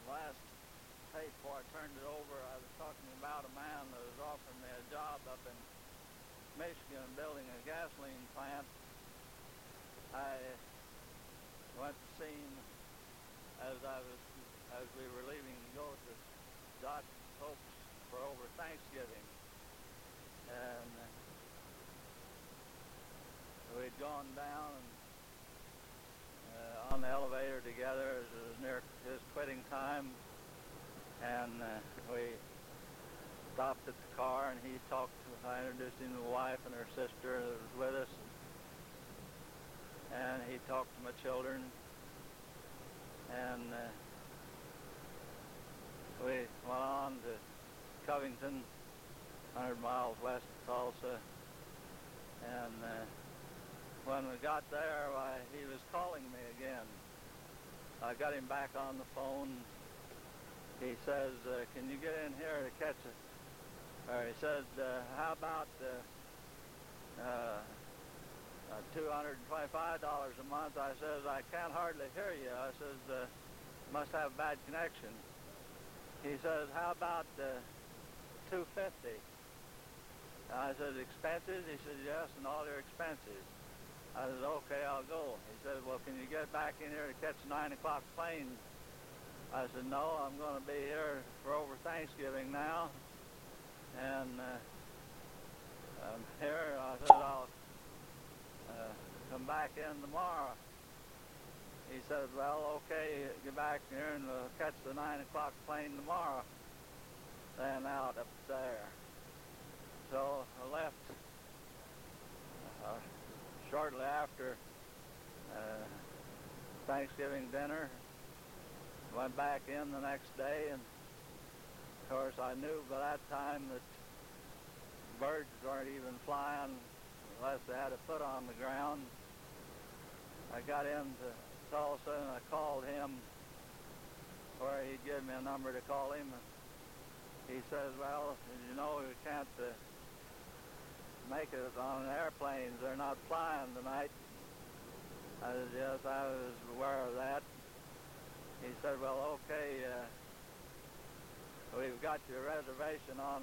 last tape before I turned it over, I was talking about a man that was offering me a job up in Michigan building a gasoline plant. I went to see him as we were leaving to go to Dodge folks for over Thanksgiving, and we'd gone down on the elevator together as it was near his quitting time, and we stopped at the car, and I introduced him to the wife and her sister that was with us, and he talked to my children, and we went on to Covington, 100 miles west of Tulsa, and when we got there, he was calling me again. I got him back on the phone. He says, can you get in here to catch it? Or he said, how about $225 a month? I says, I can't hardly hear you. I says, must have bad connection. He says, how about $250? I said, expenses? He said, yes, and all your expenses. I said, okay, I'll go. He said, well, can you get back in here to catch a 9 o'clock plane? I said, no, I'm going to be here for over Thanksgiving now. And I'm here. I said, I'll come back in tomorrow. He said, well, okay, get back here and we'll catch the 9 o'clock plane tomorrow. Then out up there. So I left shortly after Thanksgiving dinner. Went back in the next day, and of course I knew by that time that birds weren't even flying unless they had a foot on the ground. I got into Tulsa and I called him where he'd give me a number to call him. He says, well, you know, we can't make it on airplanes. They're not flying tonight. I said, yes, I was aware of that. He said, well, okay, we've got your reservation on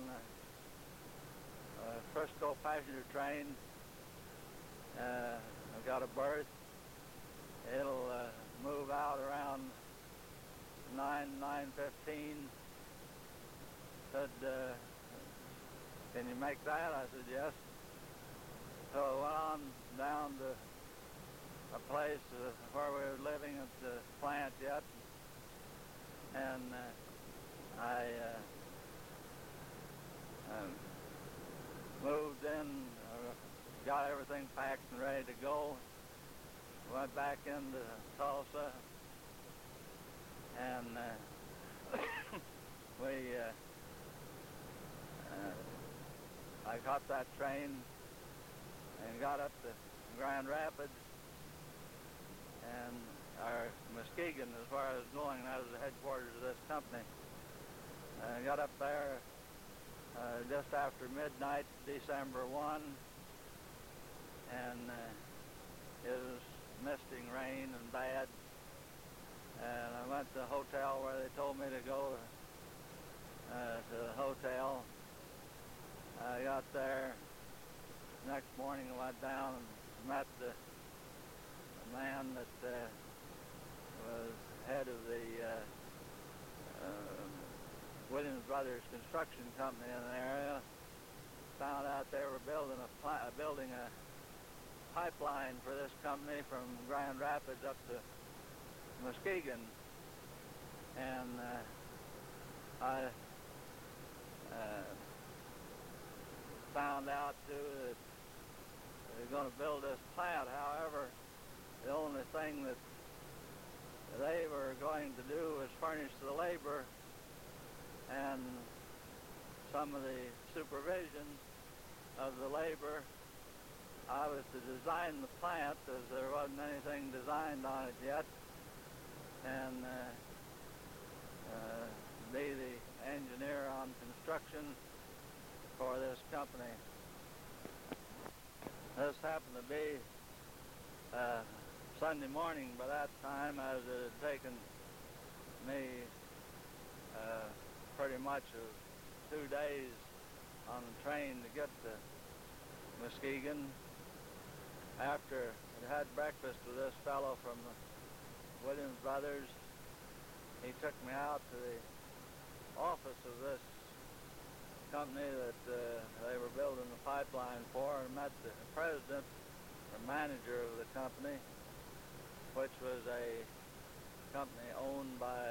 Frisco passenger train. I've got a berth. It'll move out around 9:15. Said, can you make that? I said, yes. So I went on down to a place where we were living at the plant yet, and I moved in, got everything packed and ready to go, went back into Tulsa, and I caught that train and got up to Grand Rapids, and Muskegon is where I was going. That was the headquarters of this company. I got up there just after midnight, December 1, and it was misting rain and bad. And I went to the hotel where they told me to go to the hotel. I got there. Next morning I went down and met the man that was head of the Williams Brothers construction company in the area. Found out they were building a pipeline for this company from Grand Rapids up to Muskegon, and I found out too that they're going to build this plant. However, the only thing that they were going to do was furnish the labor and some of the supervision of the labor. I was to design the plant, as there wasn't anything designed on it yet, and be the engineer on construction for this company. This happened to be Sunday morning by that time, as it had taken me pretty much 2 days on the train to get to Muskegon. After I had breakfast with this fellow from the Williams Brothers, he took me out to the office of this company that they were building the pipeline for, and met the president or manager of the company, which was a company owned by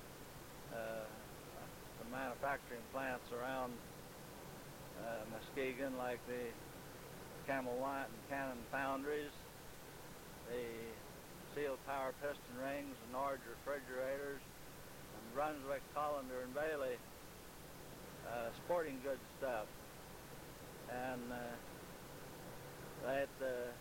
the manufacturing plants around Muskegon, like the Camel White and Cannon foundries, the Seal Power piston rings, and Norge refrigerators, and Brunswick, Collender, and Bailey sporting goods stuff. And that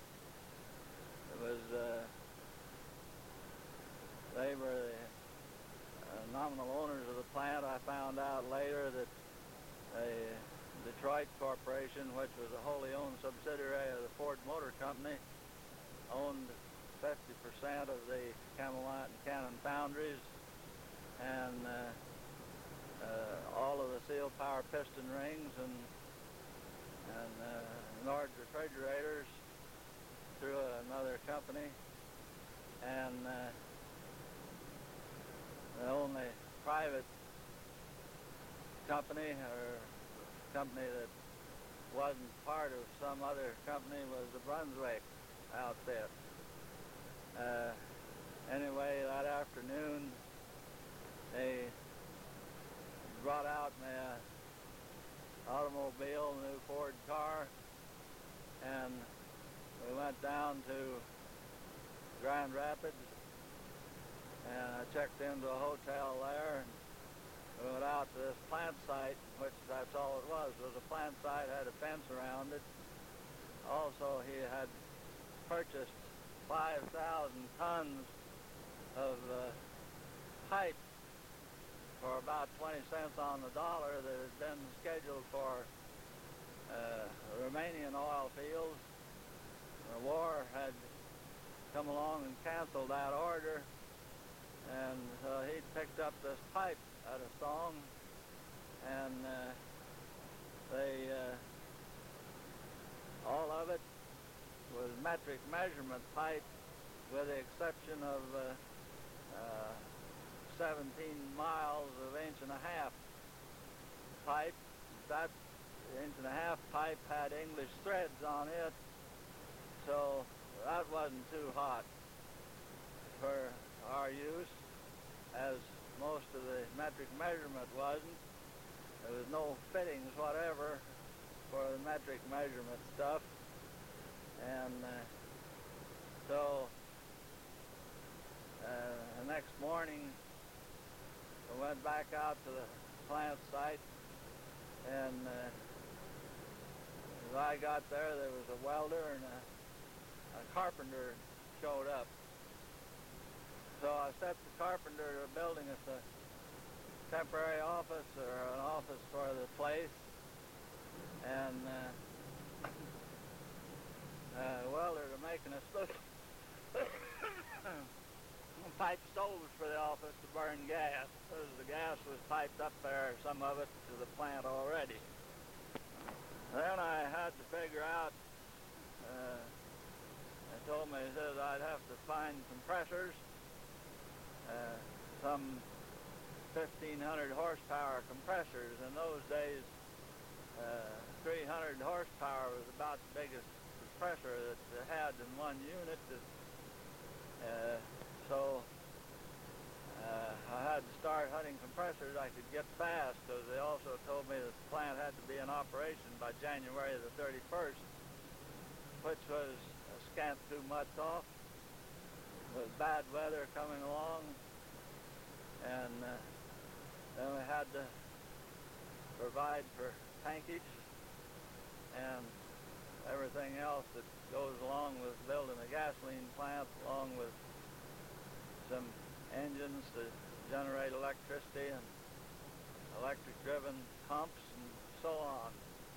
they were the nominal owners of the plant. I found out later that the Detroit Corporation, which was a wholly owned subsidiary of the Ford Motor Company, owned 50% of the Camel White and Cannon foundries, and all of the Seal Power piston rings and Norge refrigerators through another company, and the only private company or company that wasn't part of some other company was the Brunswick outfit. Anyway, that afternoon they brought out me an automobile, new Ford car, and we went down to Grand Rapids, and I checked into a hotel there, and we went out to this plant site, which that's all it was a plant site, had a fence around it. Also, he had purchased 5,000 tons of pipe for about 20 cents on the dollar that had been scheduled for Romanian oil fields. The war had come along and canceled that order, and so he picked up this pipe at a song, and all of it was metric measurement pipe, with the exception of 17 miles of 1.5 inch pipe. That 1.5 inch pipe had English threads on it, so that wasn't too hot for our use, as most of the metric measurement wasn't. There was no fittings whatever for the metric measurement stuff, and so the next morning we went back out to the plant site, and as I got there, there was a welder and a carpenter showed up. So I set the carpenter building us a temporary office or an office for the place, and welder to making us pipe stoves for the office to burn gas, because the gas was piped up there, some of it, to the plant already. Then I had to figure out, they told me, he says I'd have to find compressors, some 1,500 horsepower compressors. In those days, 300 horsepower was about the biggest compressor that they had in one unit. So I had to start hunting compressors I could get fast, because they also told me that the plant had to be in operation by January the 31st, which was a scant 2 months off, with bad weather coming along, and then we had to provide for tankage and everything else that goes along with building a gasoline plant, along with some engines to generate electricity and electric-driven pumps and so on.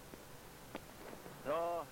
So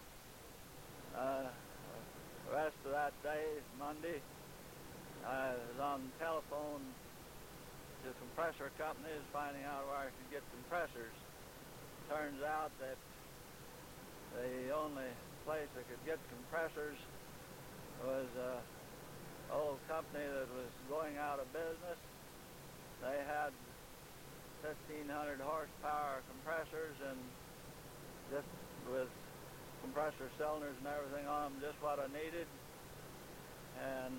the rest of that day, Monday, I was on the telephone to compressor companies finding out where I could get compressors. Turns out that the only place I could get compressors was an old company that was going out of business. They had 1,500 horsepower compressors, and just with compressor cylinders and everything on them, just what I needed. And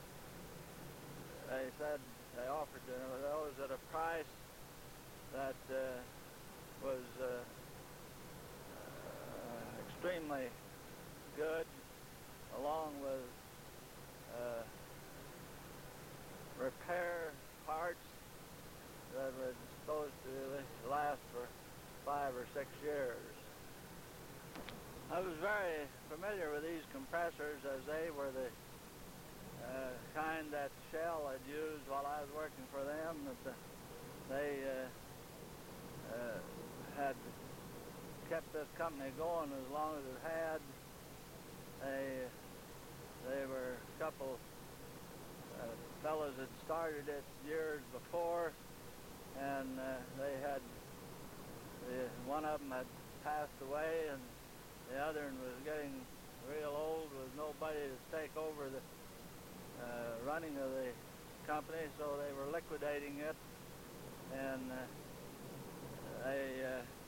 they said they offered those at a price that was extremely good, along with repair parts that were supposed to last for 5 or 6 years. I was very familiar with these compressors, as they were the kind that Shell had used while I was working for them. That they had kept this company going as long as it had. They were a couple fellows that started it years before, and they had one of them had passed away, and the other one was getting real old with nobody to take over the running of the company, so they were liquidating it, and they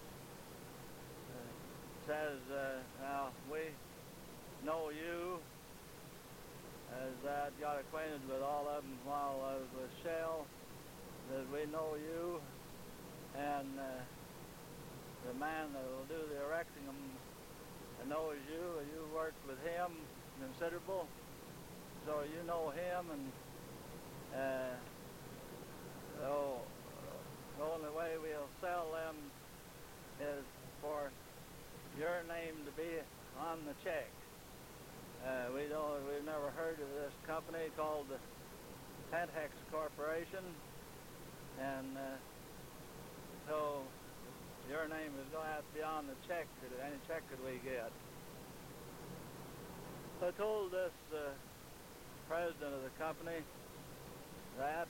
says, now we know you, as I got acquainted with all of them while I was with Shell, that we know you, and the man that will do the erecting them knows you, and you worked with him considerable, so you know him, and so the only way we'll sell them is for your name to be on the check. We've never heard of this company called the Pentax Corporation, and so your name is going to have to be on the check, any check that we get. I told this president of the company that,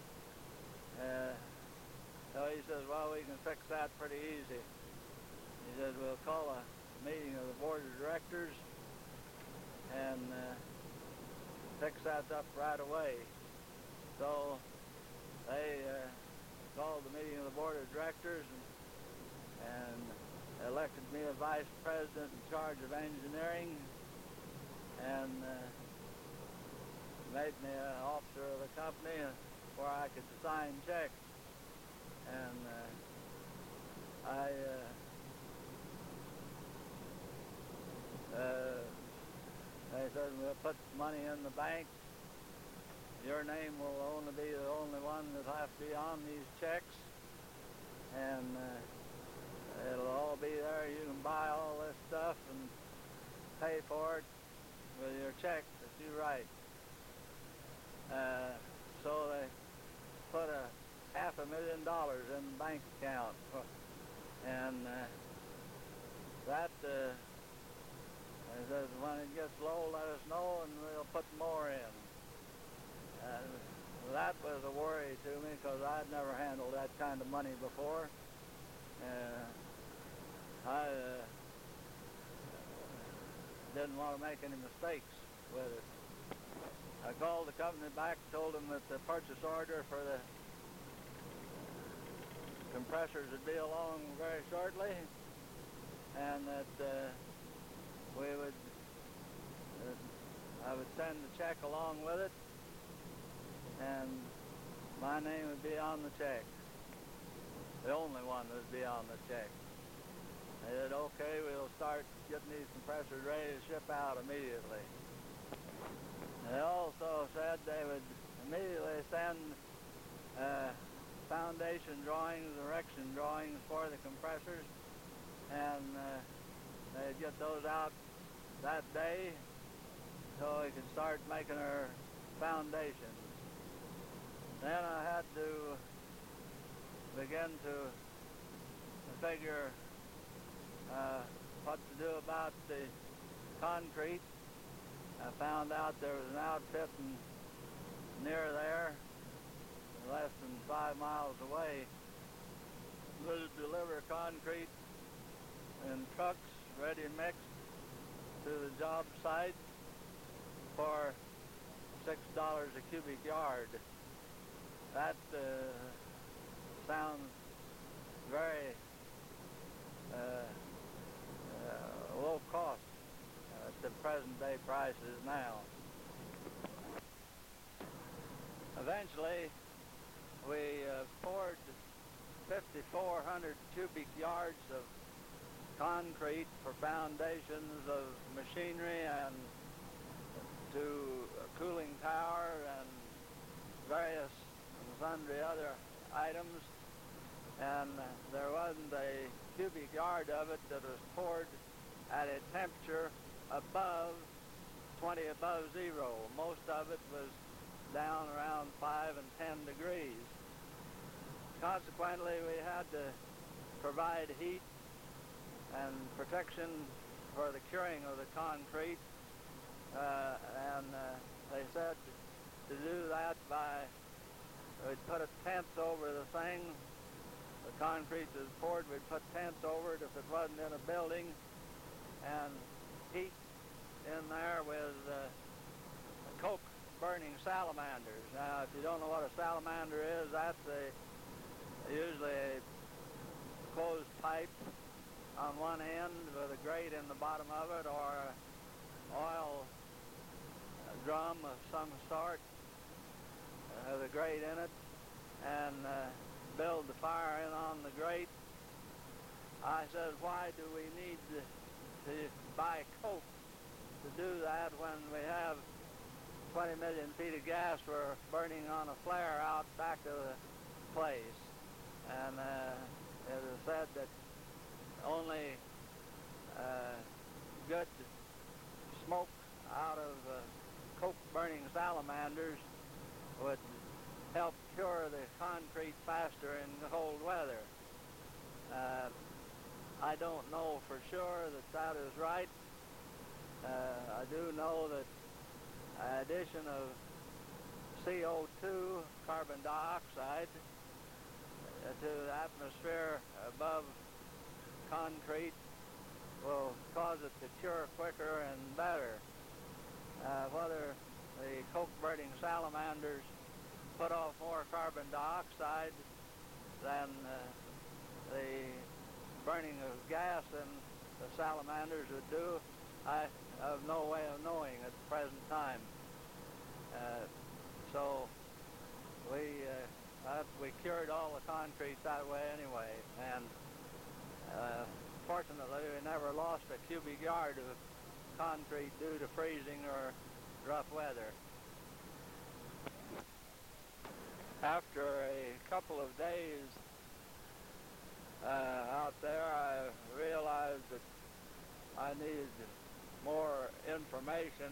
so he says, well, we can fix that pretty easy. He said, we'll call a meeting of the board of directors and fix that up right away. So they called the meeting of the board of directors and elected me a vice president in charge of engineering, and made me an officer of the company where I could sign checks. And they said, we'll put money in the bank. Your name will only be the only one that'll have to be on these checks, and it'll all be there. You can buy all this stuff and pay for it with your check that you write. So they put $500,000 in the bank account, and that he says, when it gets low, let us know, and we'll put more in. That was a worry to me, because I'd never handled that kind of money before. I didn't want to make any mistakes with it. I called the company back, told them that the purchase order for the compressors would be along very shortly, and that I would send the check along with it, and my name would be on the check. The only one that would be on the check. They said, okay, we'll start getting these compressors ready to ship out immediately. They also said they would immediately send foundation drawings, erection drawings for the compressors, and they'd get those out that day so we could start making our foundations. Then I had to begin to figure what to do about the concrete. I found out there was an outfit near there, less than 5 miles away would deliver concrete in trucks ready mixed to the job site for $6 a cubic yard. That sounds very low cost at the present day prices now. Eventually, we poured 5,400 cubic yards of concrete for foundations of machinery and to a cooling tower and various and sundry other items, and there wasn't a cubic yard of it that was poured at a temperature above 20 above zero. Most of it was down around 5 and 10 degrees. Consequently, we had to provide heat and protection for the curing of the concrete, and they said to do that by, we'd put a tent over the thing. The concrete was poured, we'd put tents over it if it wasn't in a building, and heat in there with coke burning salamanders. Now, if you don't know what a salamander is, that's usually a closed pipe on one end with a grate in the bottom of it, or an oil drum of some sort with a grate in it, and build the fire in on the grate. I said, why do we need to buy coke to do that when we have 20 million feet of gas we're burning on a flare out back of the place? And it is said that only good smoke out of coke burning salamanders would help cure the concrete faster in cold weather. I don't know for sure that that is right. I do know that addition of CO2, carbon dioxide, to the atmosphere above concrete will cause it to cure quicker and better. Whether the coke burning salamanders put off more carbon dioxide than the burning of gas in the salamanders would do, I have no way of knowing at the present time. So we cured all the concrete that way anyway, and fortunately we never lost a cubic yard of concrete due to freezing or rough weather. After a couple of days out there, I realized that I needed more information,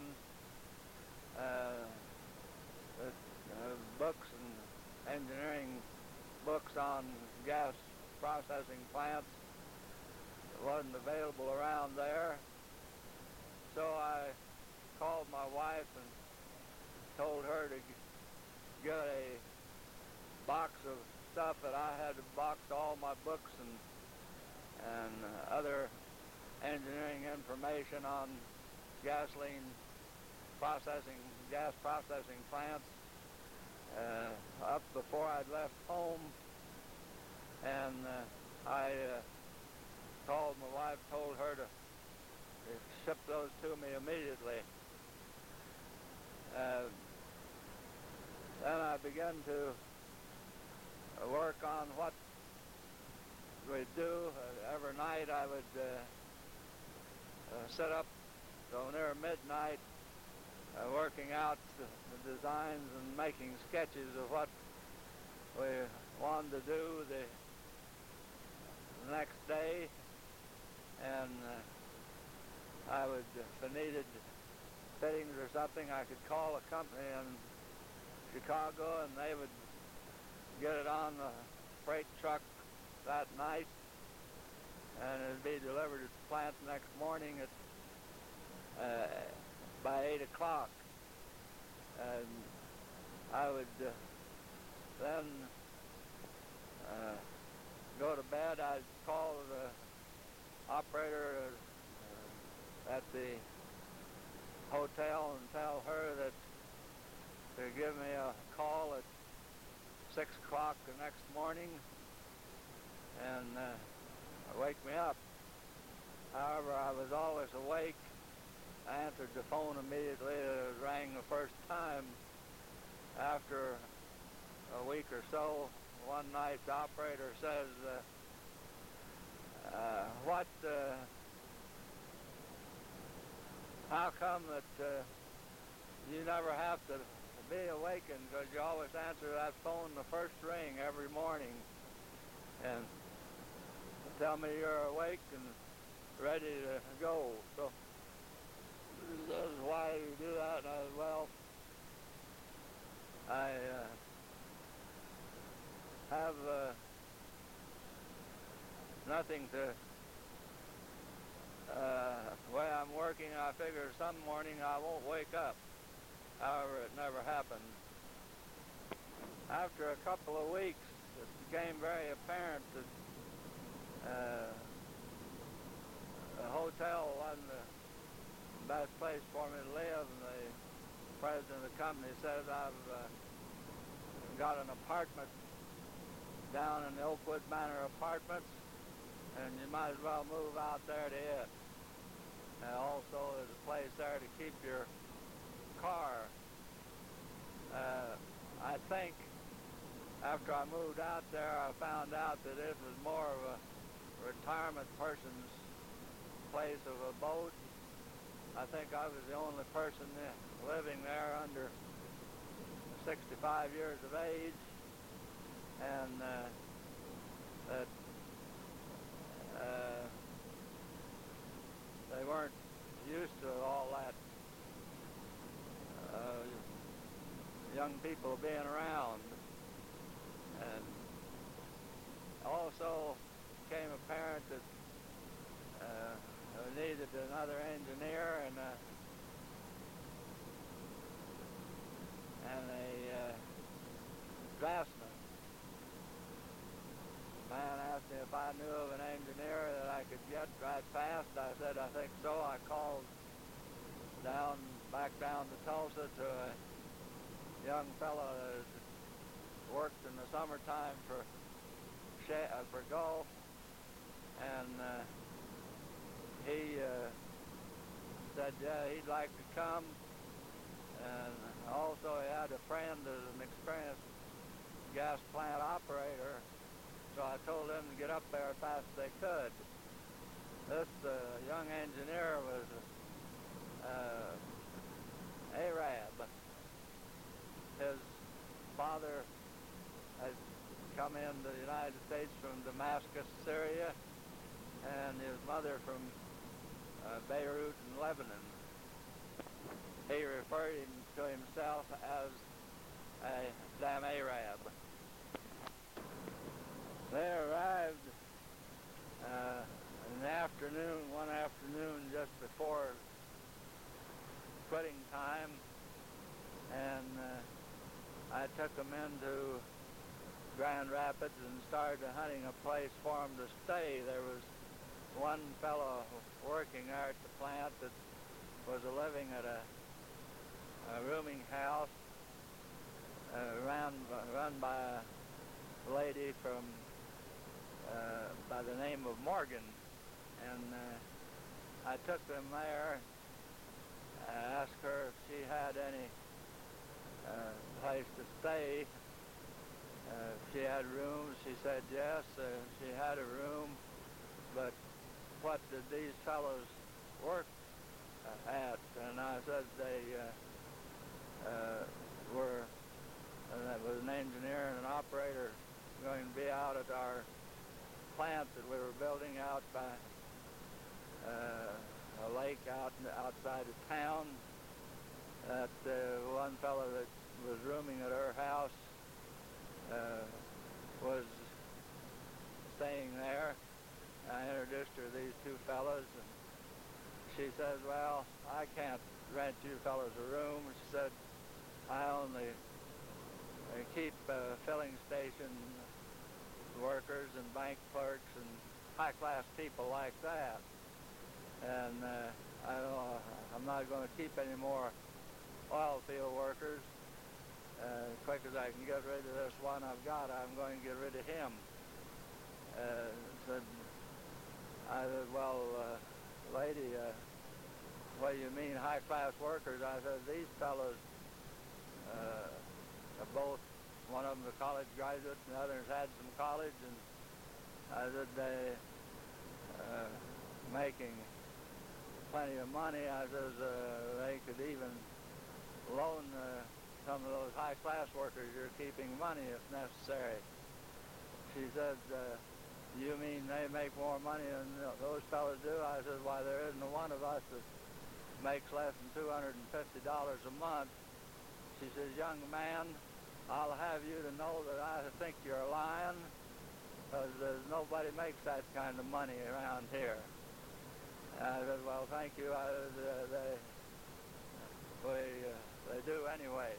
books and engineering books on gas processing plants wasn't available around there. So I called my wife and told her to get a box of stuff that I had boxed all my books and other engineering information on gas processing plants up before I'd left home, and I called my wife, told her to ship those to me immediately. Then I began to work on what we'd do. Every night I would sit up till near midnight working out the designs and making sketches of what we wanted to do the next day. And I would, if I needed fittings or something, I could call a company in Chicago and they would get it on the freight truck that night, and it'd be delivered at the plant the next morning by 8 o'clock. And I would then go to bed, I'd call the operator at the hotel and tell her that to give me a call at 6 o'clock the next morning and wake me up. However, I was always awake. I answered the phone immediately. It rang the first time. After a week or so, one night the operator says, how come that you never have to be awakened, because you always answer that phone the first ring every morning and tell me you're awake and ready to go. So this is why you do that. And I said, well, I have nothing to, the way I'm working, I figure some morning I won't wake up. However, it never happened. After a couple of weeks, it became very apparent that the hotel wasn't the best place for me to live, and the president of the company said, I've got an apartment down in the Oakwood Manor Apartments, and you might as well move out there to it. And also there's a place there to keep your car. I think after I moved out there, I found out that it was more of a retirement person's place of abode. I think I was the only person living there under 65 years of age, and that they weren't used to all that young people being around. And also became apparent that we needed another engineer and a draftsman. The man asked me if I knew of an engineer that I could get right fast. I said, I think so. I called back down to Tulsa to a young fellow that worked in the summertime for Gulf, and he said, yeah, he'd like to come. And also he had a friend as an experienced gas plant operator, so I told them to get up there as fast as they could. This young engineer was Arab. His father had come into the United States from Damascus, Syria, and his mother from Beirut in Lebanon. He referred to himself as a damn Arab. They arrived in the afternoon, one afternoon just before quitting time, and I took them into Grand Rapids and started hunting a place for them to stay. There was one fellow working there at the plant that was living at a rooming house run by a lady from by the name of Morgan, and I took them there. I asked her if she had any place to stay. She had rooms. She said yes, she had a room, but what did these fellows work at? And I said they were, that was an engineer and an operator going to be out at our plant that we were building out by a lake outside of town. That one fellow that was rooming at her house was staying there. I introduced her to these two fellows, and she says, well, I can't rent you fellows a room. She said, I only keep a filling station workers and bank clerks and high-class people like that. And I'm not going to keep any more oil field workers. As quick as I can get rid of this one I've got, I'm going to get rid of him. I said, well, lady, what do you mean high-class workers? I said, these fellows are both, one of them a college graduate and the other has had some college, and I said, they making plenty of money. I says, they could even loan some of those high-class workers you're keeping money if necessary. She said, you mean they make more money than those fellas do? I said, why, there isn't one of us that makes less than $250 a month. She says, young man, I'll have you to know that I think you're lying, because nobody makes that kind of money around here. And I said, well, thank you. They do anyway.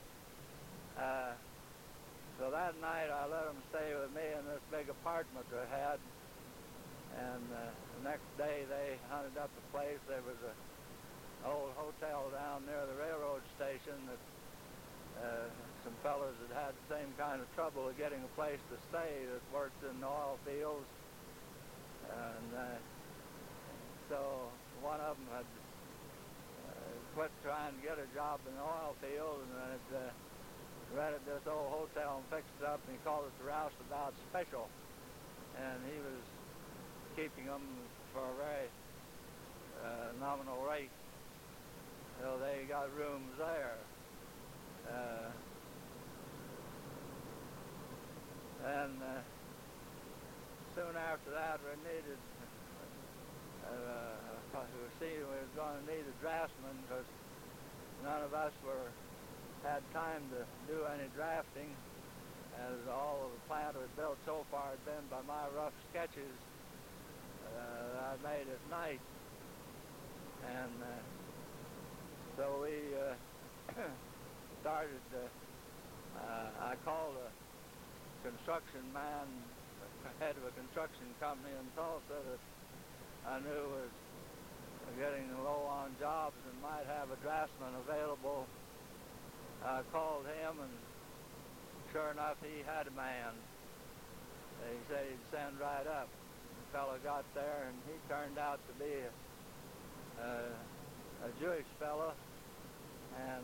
So that night I let them stay with me in this big apartment they had. And the next day they hunted up a place. There was an old hotel down near the railroad station that some fellows had the same kind of trouble of getting a place to stay that worked in the oil fields. And so one of them had quit trying to get a job in the oil field and had rented this old hotel and fixed it up, and he called it the Roustabout Special. And he was keeping them for a very nominal rate. So they got rooms there. And soon after that, we needed, we was going to need a draftsman, because none of us had time to do any drafting, as all of the plant was built so far had been by my rough sketches that I made at night. And so we started, I called a construction man, head of a construction company in Tulsa that I knew was getting low on jobs and might have a draftsman available. I called him, and sure enough, he had a man. He said he'd send right up. The fellow got there, and he turned out to be a Jewish fellow, and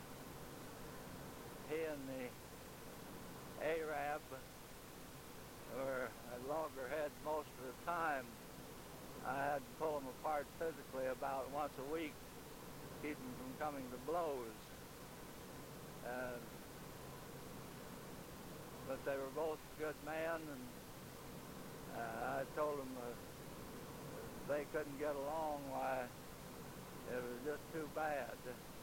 he and the Arab were at loggerheads most of the time. I had to pull them apart physically about once a week, keep them from coming to blows. But they were both good men, and I told them they couldn't get along, why, it was just too bad.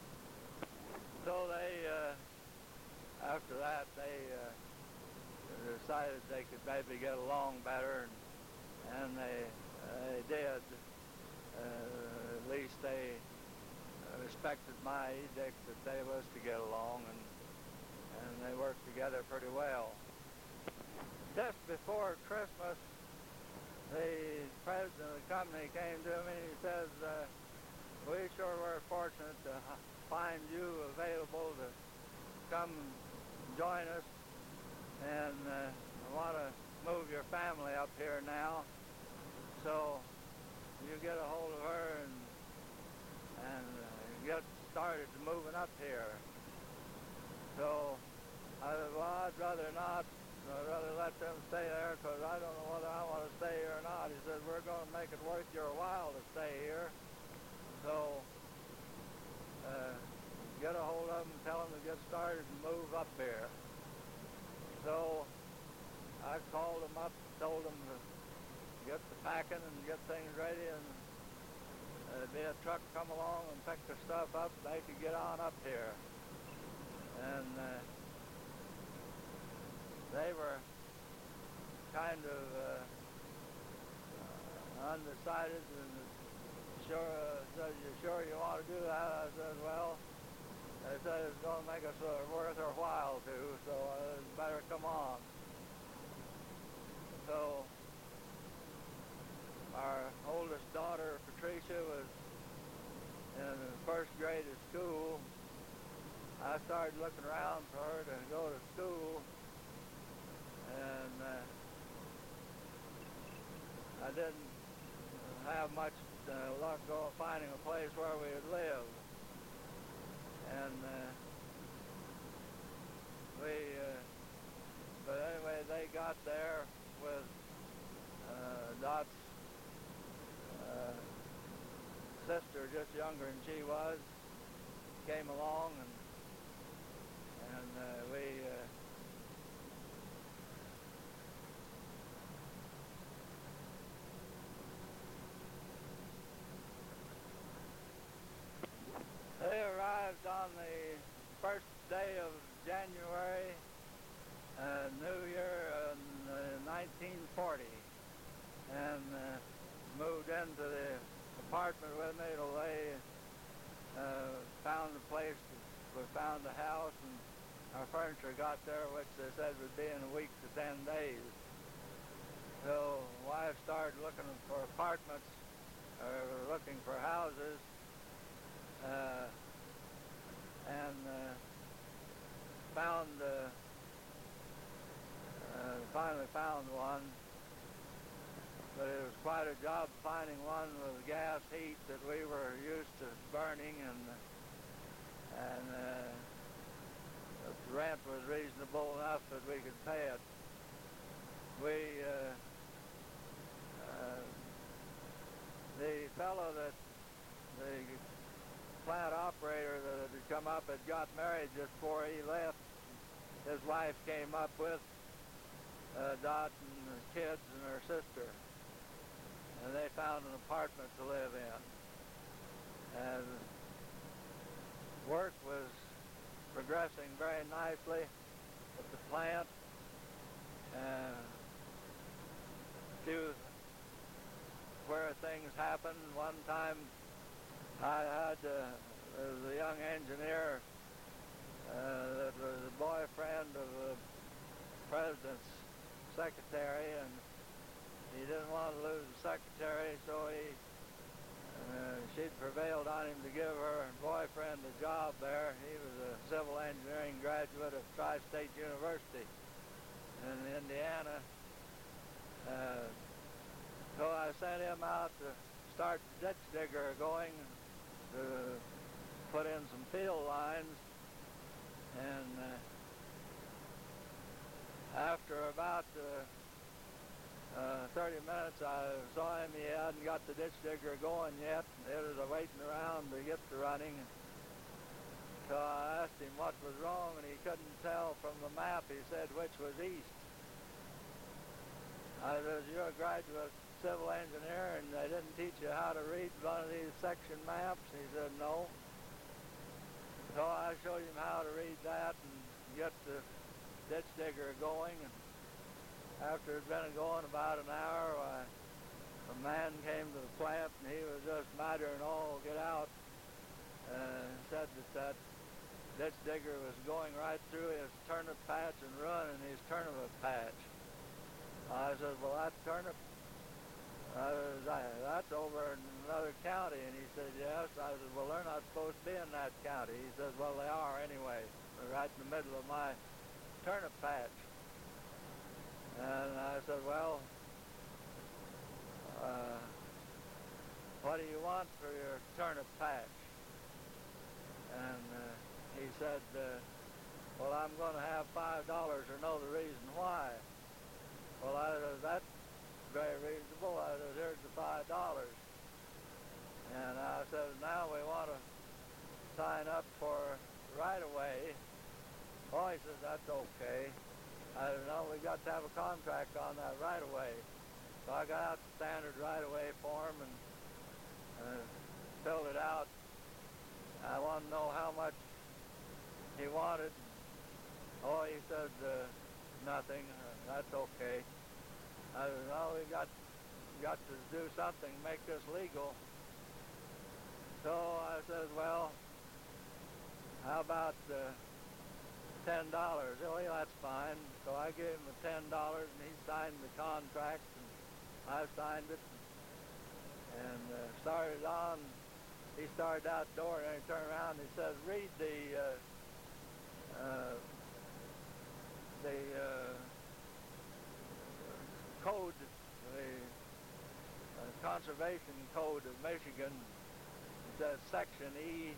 So they, after that, they decided they could maybe get along better, and they did. At least they respected my edict that they was to get along, and they worked together pretty well. Just before Christmas, the president of the company came to me and he says, we sure were fortunate to find you available to come join us, and I want to move your family up here now. So you get a hold of her and get started moving up here. So I said, well, I'd rather not. I'd rather let them stay there, because I don't know whether I want to stay here or not. He said, we're going to make it worth your while to stay here. So get a hold of them and tell them to get started and move up here. So I called them up, told them to get the packing and get things ready, and there'd be a truck come along and pick the stuff up. They could get on up here. And they were kind of undecided, and said, you sure you want to do that? I said, well, they said it's going to make us worth our while to, so it's better come on. So our oldest daughter, Patricia, was in the first grade of school. I started looking around for her to go to school, and I didn't have much luck finding a place where we would live. And but anyway, they got there with Dot's sister, just younger than she was, came along, and we they arrived on the first day of January, New Year in 1940, and moved into the apartment with me till they found a place. We found a house, and our furniture got there, which they said would be in a week to 10 days. So wife started looking for apartments, looking for houses, and finally found one. But it was quite a job finding one with gas heat that we were used to burning, and the rent was reasonable enough that we could pay it. The fellow the plant operator that had come up had got married just before he left. His wife came up with Dot and the kids and her sister, and they found an apartment to live in. And work was progressing very nicely at the plant. Few where things happened. One time I had there was a young engineer that was the boyfriend of the president's secretary, and he didn't want to lose the secretary, so she'd prevailed on him to give her boyfriend a job there. He was a civil engineering graduate of Tri-State University in Indiana. So I sent him out to start the ditch digger going to put in some field lines, and after about 30 minutes I saw him. He hadn't got the ditch digger going yet. It was waiting around to get to running. So I asked him what was wrong, and he couldn't tell from the map. He said which was east. I said, "You're a graduate civil engineer, and they didn't teach you how to read one of these section maps?" He said, "No." So I showed him how to read that and get the ditch digger going. And after it had been going about an hour, a man came to the plant, and he was just mattering all get out. Said that ditch digger was going right through his turnip patch and ruining his turnip patch. I said, "Well, that turnip, that's over in another county." And he said, "Yes." I said, "Well, they're not supposed to be in that county." He says, "Well, they are anyway. They're right in the middle of my turnip patch." And I said, "Well, what do you want for your turnip patch?" And he said, "Well, I'm going to have $5 or know the reason why." Well, I said, "That's very reasonable." I said, "Here's the $5. And I said, "Now we want to sign up for right-of-way." Oh, he said, "That's okay." I said, "No, we got to have a contract on that right-of-way." So I got out the standard right-of-way form and filled it out. I wanted to know how much he wanted. Oh, he said, "Nothing. That's okay." I said, "No, we got to do something to make this legal." So I said, "Well, how about $10? "Oh, yeah, that's fine." So I gave him the $10, and he signed the contract, and I signed it, and started on. He started outdoor, and he turned around and he says, read the code, the Conservation Code of Michigan. It says Section E,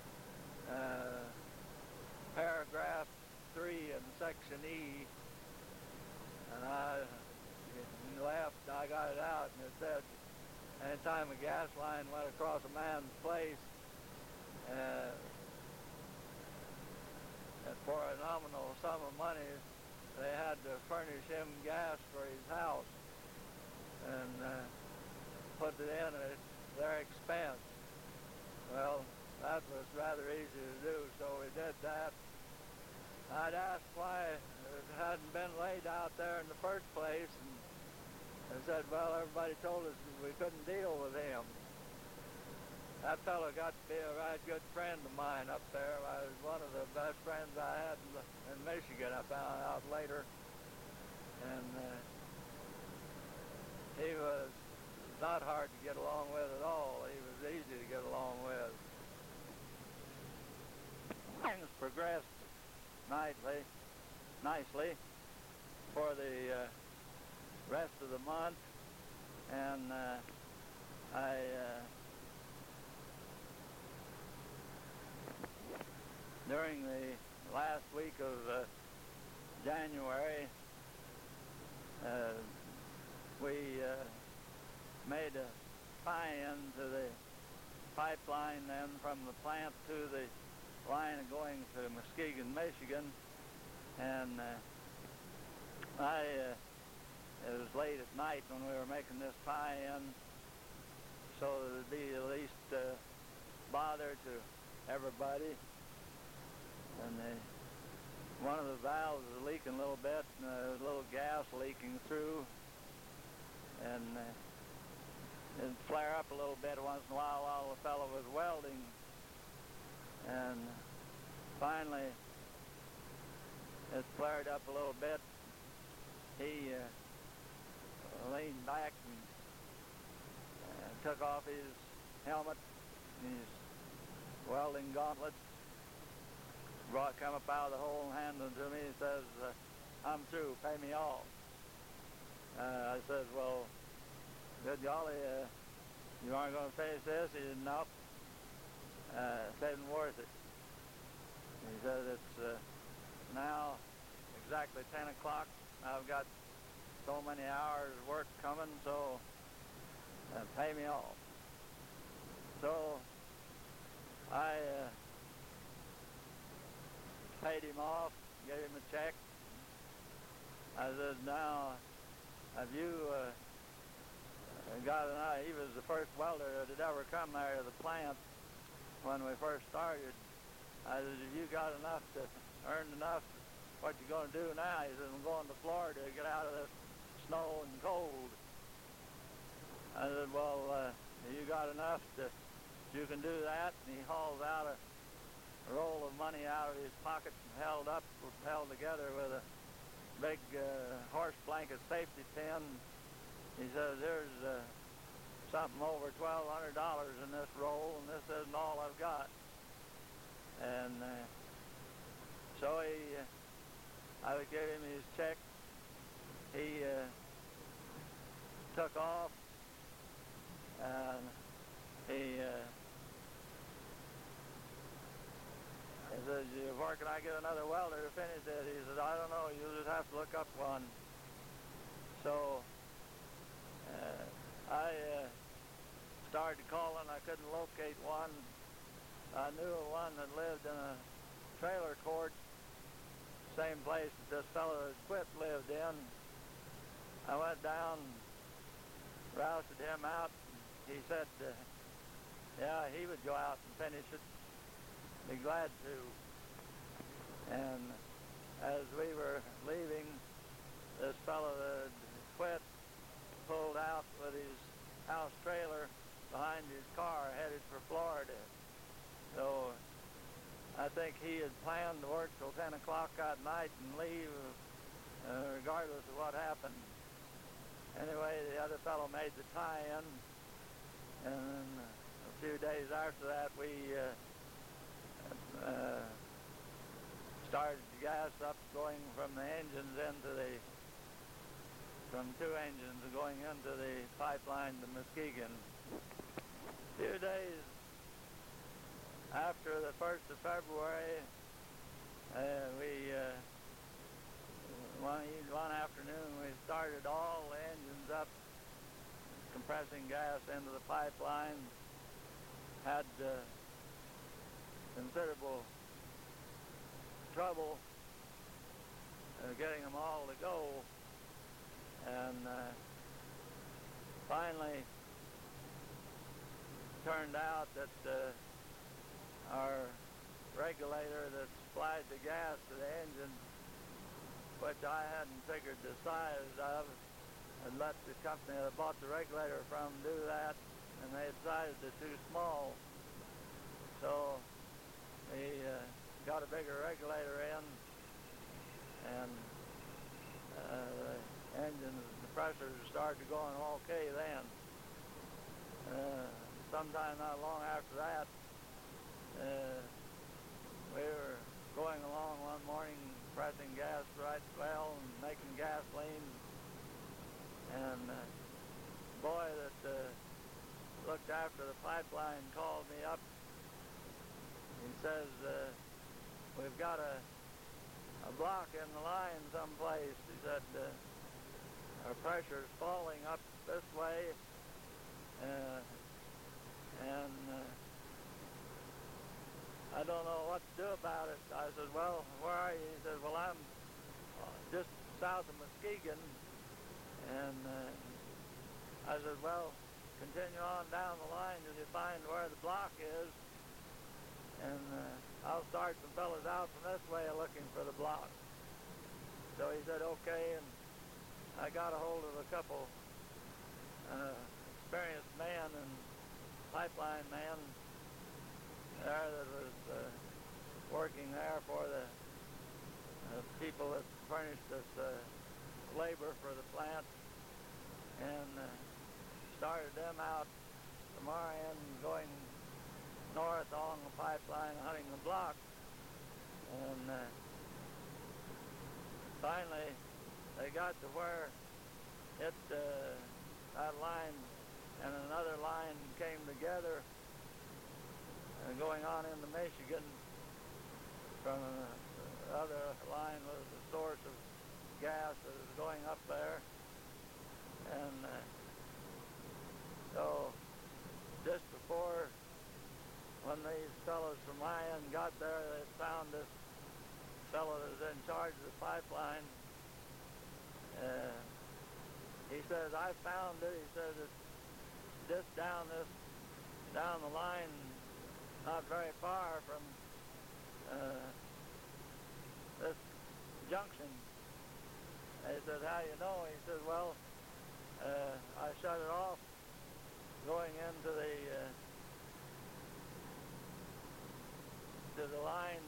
paragraph 3 in Section E, and I left. I got it out, and it said, anytime a gas line went across a man's place, for a nominal sum of money, they had to furnish him gas for his house and put it in at their expense. Well, that was rather easy to do, so we did that. I'd asked why it hadn't been laid out there in the first place, and they said, well, everybody told us we couldn't deal with him. That fellow got to be a right good friend of mine up there. I was one of the best friends I had in Michigan, I found out later. And he was not hard to get along with at all. He was easy to get along with. Things progressed nicely for the rest of the month, and during the last week of January, we made a tie-in to the pipeline then from the plant to the line going to Muskegon, Michigan, and it was late at night when we were making this tie-in, so that it'd be at least bother to everybody. And one of the valves was leaking a little bit, and there was a little gas leaking through, and it'd flare up a little bit once in a while the fellow was welding. And finally, it flared up a little bit. He leaned back and took off his helmet, his welding gauntlet, come up out of the hole and handed it to me. He says, I'm through, pay me off. I said, well, good golly, you aren't going to finish this? He said, nope. It isn't worth it. He said, it's now exactly 10 o'clock. I've got so many hours of work coming, so pay me off. So I paid him off, gave him a check. I said, now, have you got enough? He was the first welder that had ever come there to the plant when we first started. I said, have you got enough to earn enough? What you going to do now? He said, I'm going to Florida to get out of this snow and cold. I said, well, you got enough that you can do that? And he hauls out a roll of money out of his pocket and held together with a big horse blanket safety pin. He says, there's something over $1,200 in this roll, and this isn't all I've got. And so I gave him his check. He took off, and he says, where can I get another welder to finish it? He says, I don't know, you'll just have to look up one. So I started calling. I couldn't locate one. I knew of one that lived in a trailer court, same place that this fellow that quit lived in. I went down, rousted him out. He said, yeah, he would go out and finish it. Be glad to. And as we were leaving, this fellow that quit pulled out with his house trailer behind his car, headed for Florida. So I think he had planned to work till 10 o'clock that night and leave regardless of what happened. Anyway, the other fellow made the tie-in, and a few days after that, we started the gas up, going from the engines from two engines going into the pipeline to Muskegon. A few days after the 1st of February, one afternoon we started all the engines up, compressing gas into the pipeline. Had considerable trouble getting them all to go, and finally turned out that our regulator that supplied the gas to the engine, which I hadn't figured the size of, and let the company that bought the regulator from do that, and they had sized it too small. So we got a bigger regulator in, and the engines, the compressors started going okay then. Sometime not long after that, we were going along one morning, pressing gas right well and making gasoline, and the boy that looked after the pipeline called me up. He says, we've got a block in the line someplace. He said, our pressure is falling up this way, and I don't know what to do about it. I said, well, where are you? He said, well, I'm just south of Muskegon. And I said, well, continue on down the line till you find where the block is, and I'll start some fellas out from this way looking for the block. So he said, okay, and I got a hold of a couple experienced men and pipeline men there that was working there for the people that furnished us labor for the plant, and started them out from our end going north along the pipeline hunting the block. And finally they got to where that line and another line came together, and going on into Michigan. From the other line was the source of gas that was going up there. And so just before, when these fellows from my end got there, they found this fellow that was in charge of the pipeline. He says, I found it. He says, it's just down the line, not very far from this junction. He said, how you know? He said, well, I shut it off going into to the line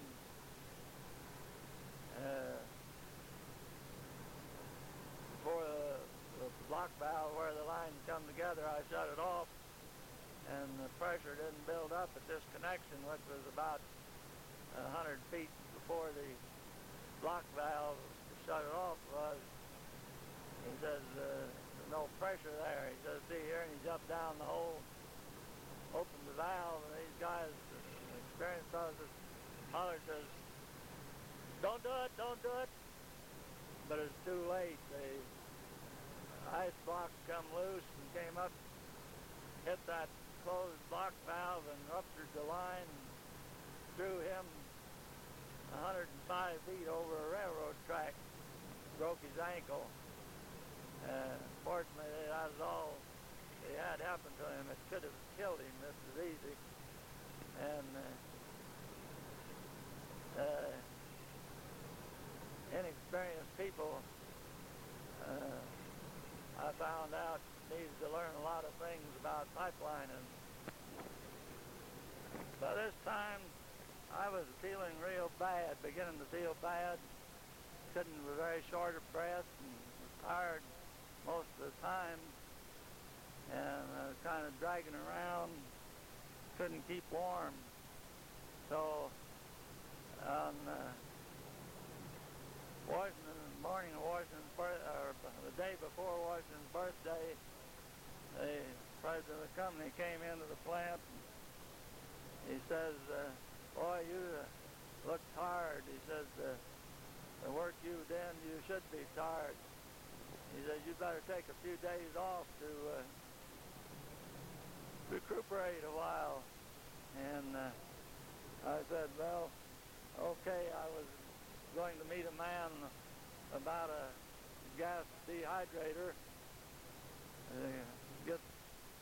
for the block valve where the lines come together. I shut it off, and the pressure didn't build up at this connection, which was about 100 feet before the block valve to shut it off was. He says, there's no pressure there. He says, see here, and he jumped down the hole, opened the valve, and these guys, experienced fellows, hollered, says, don't do it, don't do it. But it's too late. The ice block come loose and came up, hit that closed block valve and ruptured the line, and threw him 105 feet over a railroad track, broke his ankle. Fortunately, that was all that had happened to him. It could have killed him just as easy. And inexperienced people, I found out, needs to learn a lot of things about pipelining. By this time, I was feeling real bad, beginning to feel bad, was very short of breath and was tired most of the time, and kind of dragging around, couldn't keep warm. So on Washington's morning of Washington's or the day before Washington's birthday, the president of the company came into the plant. And he says, "Boy, you look tired." He says, "The work you did, you should be tired." He says, "You better take a few days off to recuperate a while." And I said, "Well, okay." I was going to meet a man about a gas dehydrator.